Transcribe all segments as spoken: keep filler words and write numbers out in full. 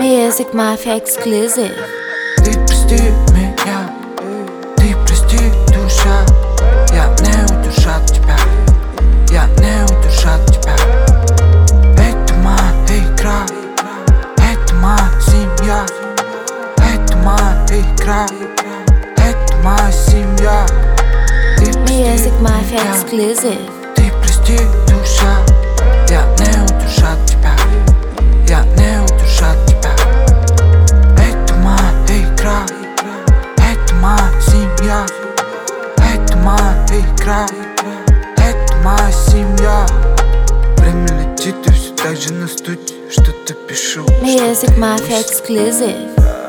Music Mafia Exclusive. Ты прости меня, ты прости, душа. Я не уйду от тебя, я не уйду от тебя. Это моя игра, это моя семья. Это моя игра, это моя семья. Ты прости Music Mafia меня, Exclusive. ты прости, душа. Я не уйду от тебя, я не уйду от тебя. Это моя игра, это моя семья. Это моя игра, это моя семья. Время летит и все так же на студии. Что-то пишу, Music Mafia Exclusive.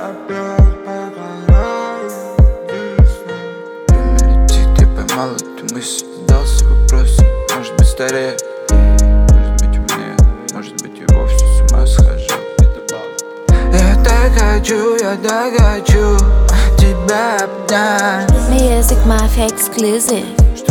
Время летит, я поймал эту мысль. Задался вопросом, может быть старее, может быть умнее, может быть и вовсе с ума схожу. Я так хочу, я так хочу тебя обнять. Music Mafia Exclusive.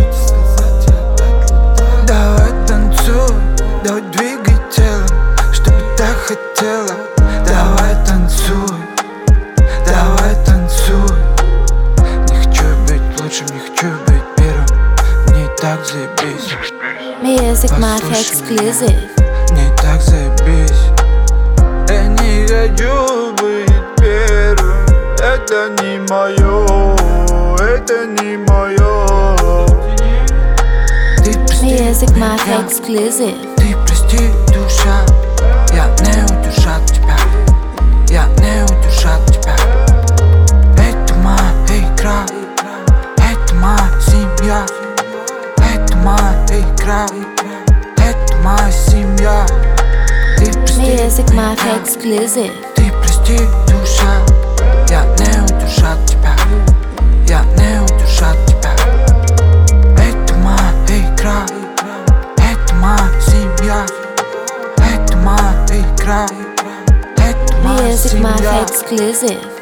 Давай танцуй, давай двигай телом, чтобы так хотела. Давай танцуй, давай танцуй. Не хочу быть лучшим, не хочу быть первым. Мне и так заебись. Music Mafia Послушай меня, Exclusive. мне и так заебись. Я не хочу быть первым. Это не мое, это не мое. Ты прости Music меня, Mafia Exclusive. ты прости, душа. Я не уйду от тебя, я не уйду от тебя. Это моя игра, это моя семья. Это моя игра, это моя семья. Ты прости Music меня, Mafia Exclusive. ты прости, душа. Я не уйду от тебя, я не уйду от тебя. Это моя игра, это моя семья. Это моя игра, это моя Music Mafia семья. Exclusive.